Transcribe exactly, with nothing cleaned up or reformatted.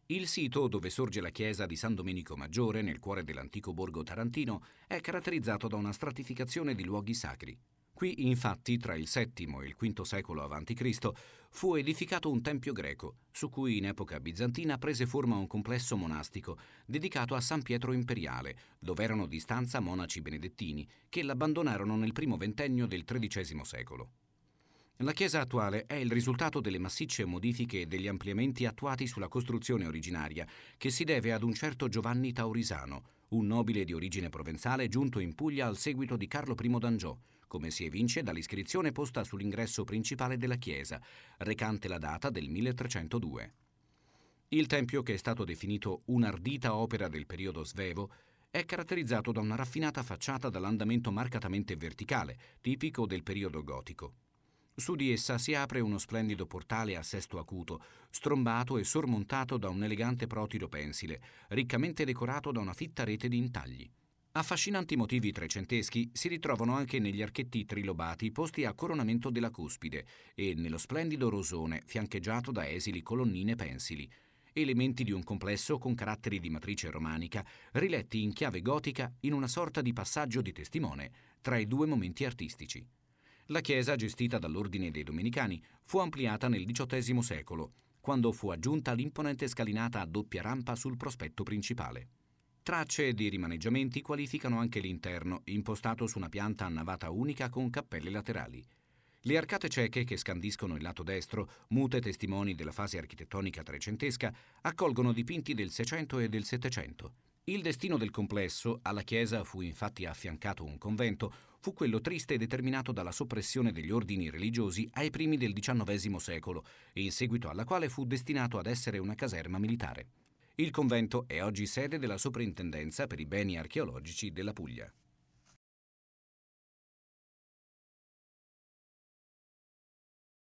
Il sito dove sorge la chiesa di San Domenico Maggiore, nel cuore dell'antico borgo tarantino, è caratterizzato da una stratificazione di luoghi sacri. Qui, infatti, tra il settimo e il quinto secolo avanti Cristo, fu edificato un tempio greco, su cui in epoca bizantina prese forma un complesso monastico dedicato a San Pietro Imperiale, dove erano di stanza monaci benedettini, che l'abbandonarono nel primo ventennio del tredicesimo secolo. La chiesa attuale è il risultato delle massicce modifiche e degli ampliamenti attuati sulla costruzione originaria, che si deve ad un certo Giovanni Taurisano, un nobile di origine provenzale giunto in Puglia al seguito di Carlo I d'Angiò, come si evince dall'iscrizione posta sull'ingresso principale della chiesa, recante la data del milletrecentodue. Il tempio, che è stato definito un'ardita opera del periodo svevo, è caratterizzato da una raffinata facciata dall'andamento marcatamente verticale, tipico del periodo gotico. Su di essa si apre uno splendido portale a sesto acuto, strombato e sormontato da un elegante protiro pensile, riccamente decorato da una fitta rete di intagli. Affascinanti motivi trecenteschi si ritrovano anche negli archetti trilobati posti a coronamento della cuspide e nello splendido rosone fiancheggiato da esili colonnine pensili, elementi di un complesso con caratteri di matrice romanica, riletti in chiave gotica in una sorta di passaggio di testimone tra i due momenti artistici. La chiesa, gestita dall'Ordine dei Domenicani, fu ampliata nel diciottesimo secolo, quando fu aggiunta l'imponente scalinata a doppia rampa sul prospetto principale. Tracce di rimaneggiamenti qualificano anche l'interno, impostato su una pianta a navata unica con cappelle laterali. Le arcate cieche che scandiscono il lato destro, mute testimoni della fase architettonica trecentesca, accolgono dipinti del Seicento e del Settecento. Il destino del complesso, alla chiesa fu infatti affiancato un convento, fu quello triste e determinato dalla soppressione degli ordini religiosi ai primi del diciannovesimo secolo, e in seguito alla quale fu destinato ad essere una caserma militare. Il convento è oggi sede della Soprintendenza per i beni archeologici della Puglia.